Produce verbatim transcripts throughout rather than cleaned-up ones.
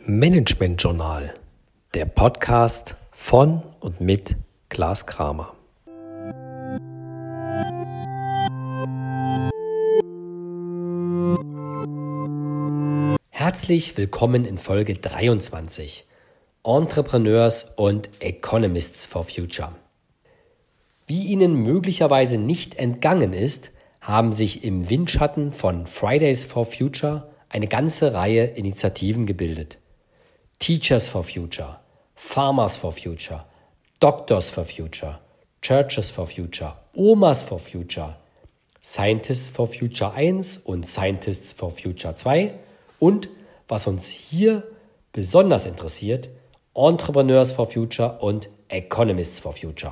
Management Journal, der Podcast von und mit Klaas Kramer. Herzlich willkommen in Folge dreiundzwanzig, Entrepreneurs und Economists for Future. Wie Ihnen möglicherweise nicht entgangen ist, haben sich im Windschatten von Fridays for Future eine ganze Reihe Initiativen gebildet. Teachers for Future, Farmers for Future, Doctors for Future, Churches for Future, Omas for Future, Scientists for Future eins und Scientists for Future zwei und, was uns hier besonders interessiert, Entrepreneurs for Future und Economists for Future.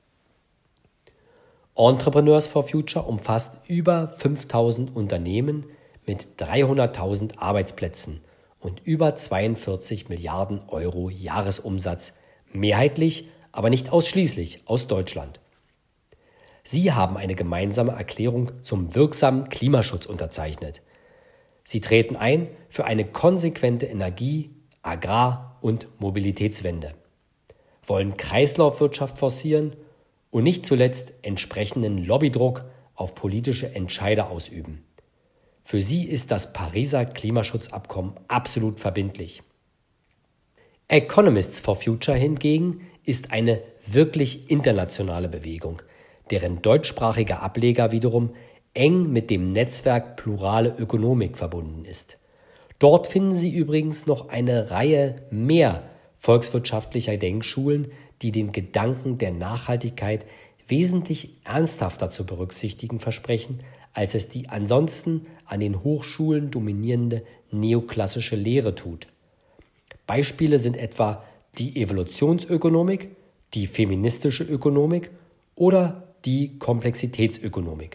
Entrepreneurs for Future umfasst über fünftausend Unternehmen mit dreihunderttausend Arbeitsplätzen und über zweiundvierzig Milliarden Euro Jahresumsatz, mehrheitlich, aber nicht ausschließlich aus Deutschland. Sie haben eine gemeinsame Erklärung zum wirksamen Klimaschutz unterzeichnet. Sie treten ein für eine konsequente Energie-, Agrar- und Mobilitätswende, wollen Kreislaufwirtschaft forcieren und nicht zuletzt entsprechenden Lobbydruck auf politische Entscheider ausüben. Für sie ist das Pariser Klimaschutzabkommen absolut verbindlich. Economists for Future hingegen ist eine wirklich internationale Bewegung, deren deutschsprachiger Ableger wiederum eng mit dem Netzwerk Plurale Ökonomik verbunden ist. Dort finden Sie übrigens noch eine Reihe mehr volkswirtschaftlicher Denkschulen, die den Gedanken der Nachhaltigkeit wesentlich ernsthafter zu berücksichtigen versprechen, als es die ansonsten an den Hochschulen dominierende neoklassische Lehre tut. Beispiele sind etwa die Evolutionsökonomik, die feministische Ökonomik oder die Komplexitätsökonomik.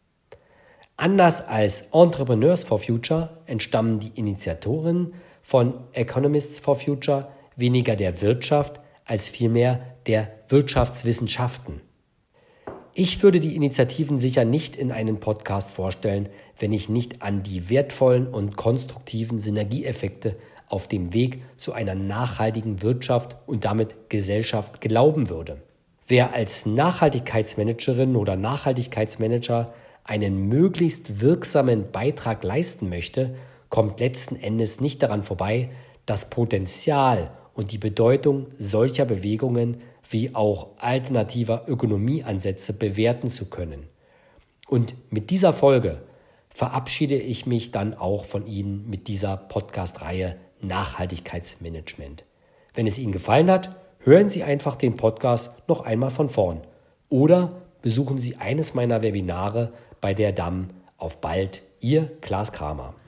Anders als Entrepreneurs for Future entstammen die Initiatorinnen von Economists for Future weniger der Wirtschaft als vielmehr der Wirtschaftswissenschaften. Ich würde die Initiativen sicher nicht in einem Podcast vorstellen, wenn ich nicht an die wertvollen und konstruktiven Synergieeffekte auf dem Weg zu einer nachhaltigen Wirtschaft und damit Gesellschaft glauben würde. Wer als Nachhaltigkeitsmanagerin oder Nachhaltigkeitsmanager einen möglichst wirksamen Beitrag leisten möchte, kommt letzten Endes nicht daran vorbei, das Potenzial und die Bedeutung solcher Bewegungen wie auch alternativer Ökonomieansätze bewerten zu können. Und mit dieser Folge verabschiede ich mich dann auch von Ihnen mit dieser Podcast-Reihe Nachhaltigkeitsmanagement. Wenn es Ihnen gefallen hat, hören Sie einfach den Podcast noch einmal von vorn oder besuchen Sie eines meiner Webinare bei der D A M. Auf bald, Ihr Klaas Kramer.